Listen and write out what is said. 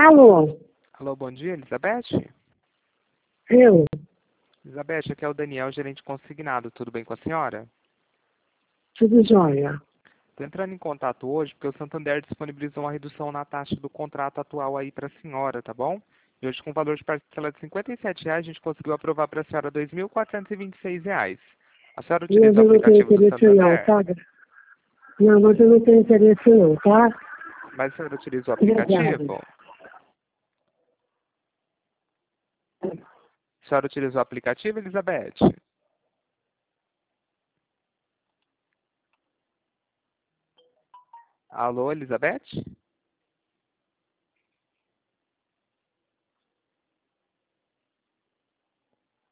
Alô? Alô, bom dia, Elizabeth? Eu? Elizabeth, aqui é o Daniel, gerente consignado. Tudo bem com a senhora? Tudo jóia. Estou entrando em contato hoje porque o Santander disponibilizou uma redução na taxa do contrato atual aí para a senhora, tá bom? E hoje, com valor de parcela de R$ 57, a gente conseguiu aprovar para a senhora R$ 2.426. A senhora Mas utiliza o eu não tenho aplicativo do interesse não, Santander? tá? Não, mas eu não tenho interesse não, tá? Mas a senhora utiliza o Obrigada. aplicativo? A senhora utiliza o aplicativo, Elizabeth? Alô, Elizabeth?